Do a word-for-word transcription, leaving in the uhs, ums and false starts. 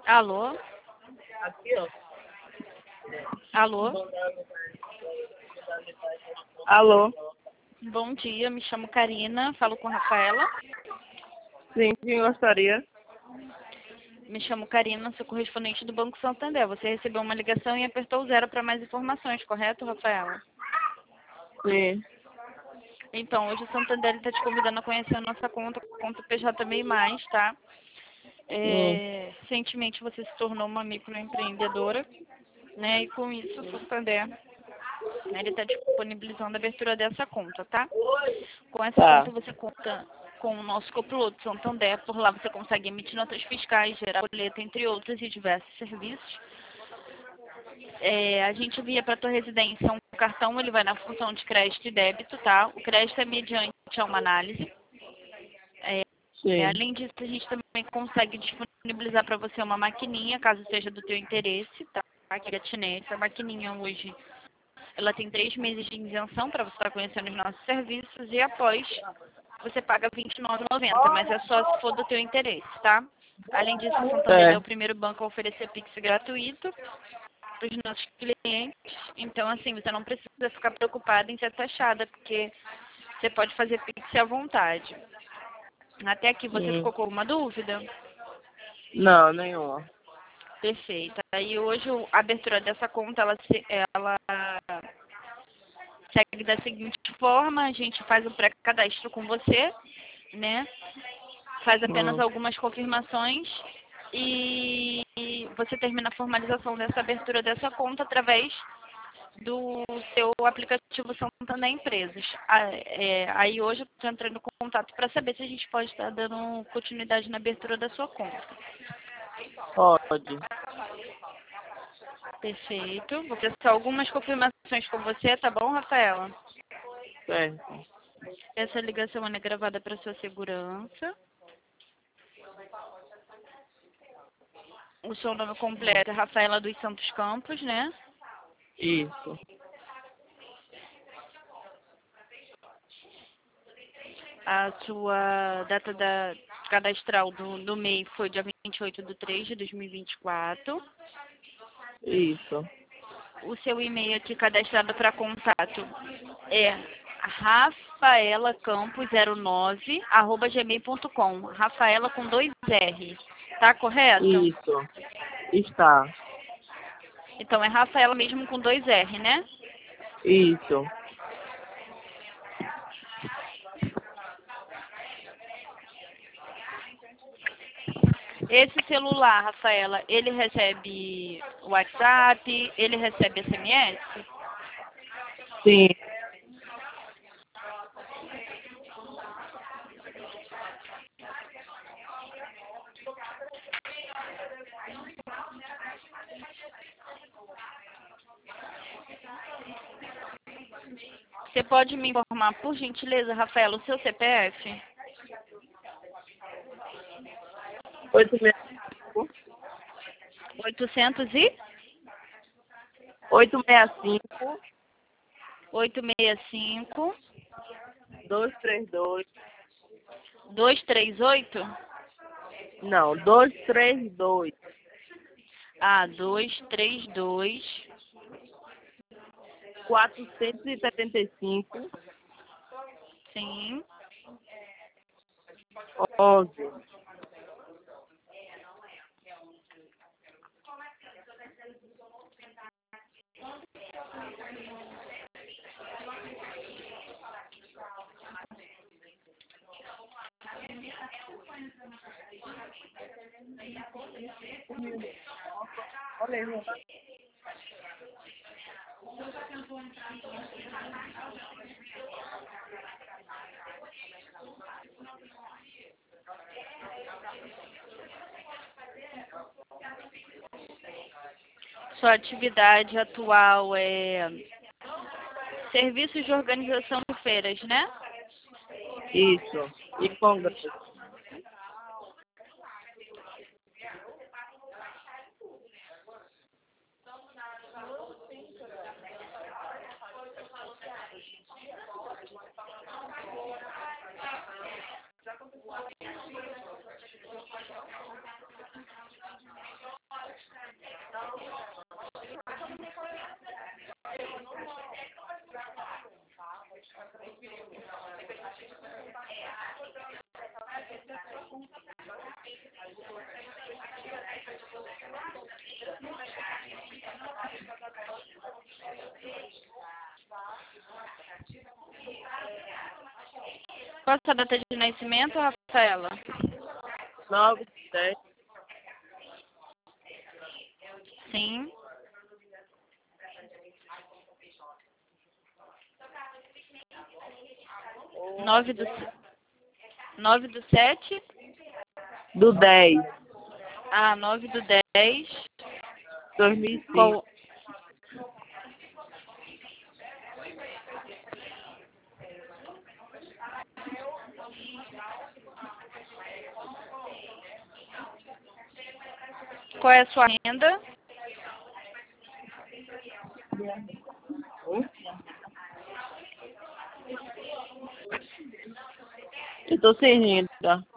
Alô? Aqui, ó. Alô? Alô? Bom dia, me chamo Karina, falo com Rafaela. Sim, quem gostaria? Me chamo Karina, sou correspondente do Banco Santander. Você recebeu uma ligação e apertou o zero para mais informações, correto, Rafaela? Sim. Então, hoje o Santander está te convidando a conhecer a nossa conta, conta P J M mais, tá? Hum. É, recentemente você se tornou uma microempreendedora, né? E com isso o Santander ele está disponibilizando a abertura dessa conta, tá? Com essa Tá. conta você conta com o nosso copiloto Santander. Por lá você consegue emitir notas fiscais, gerar boleto, entre outros, e diversos serviços. É, a gente envia para a tua residência um cartão, ele vai na função de crédito e débito, tá? O crédito é mediante a uma análise. É, é, Sim. além disso, a gente também consegue disponibilizar para você uma maquininha, caso seja do teu interesse, tá? Aqui gatinete. A maquininha hoje, ela tem três meses de isenção para você estar conhecendo os nossos serviços, e após você paga vinte e nove reais e noventa centavos, mas é só se for do teu interesse, tá? Além disso, o Santander é É. o primeiro banco a oferecer Pix gratuito para os nossos clientes. Então, assim, você não precisa ficar preocupada em ser taxada, porque você pode fazer Pix à vontade. Até aqui, você Hum. ficou com alguma dúvida? Não, nenhuma. Perfeito. Aí hoje o- a abertura dessa conta, ela, se- ela segue da seguinte forma: a gente faz o pré-cadastro com você, né? Faz apenas Hum. algumas confirmações e você termina a formalização dessa abertura dessa conta através do seu aplicativo Santander Empresas. Ah, é, aí hoje eu estou entrando em contato para saber se a gente pode estar dando continuidade na abertura da sua conta. Pode. Perfeito. Vou precisar algumas confirmações com você, tá bom, Rafaela? Certo. Essa ligação é gravada para sua segurança. O seu nome completo é Rafaela dos Santos Campos, né? Isso. A sua data da cadastral do, do M E I foi dia vinte e oito de três de dois mil e vinte e quatro. Isso. O seu e-mail aqui cadastrado para contato é rafaelacampos zero nove arroba gmail ponto com. Rafaela com dois R. Tá correto? Isso. Está. Então é Rafaela mesmo com dois R, né? Isso. Esse celular, Rafaela, ele recebe WhatsApp, ele recebe S M S? Sim. Você pode me informar, por gentileza, Rafaela, o seu C P F? Oito meia cinco. oitocentos e Oito meia cinco. oitocentos e sessenta e cinco, Dois três dois. duzentos e trinta e oito? Não, dois três dois. Ah, duzentos e trinta e dois. Quatrocentos e setenta e cinco. Sim. Onze. Olha aí, João. Sua atividade atual é serviços de organização de feiras, né? Isso. E congresso. Qual a sua data de nascimento, Rafaela? nove, sete. Sim. Nove do, nove do sete? Do dez. Ah, nove do dez. dois mil e cinco. Qual... Qual é a sua renda? Hum? Eu tô sem renda.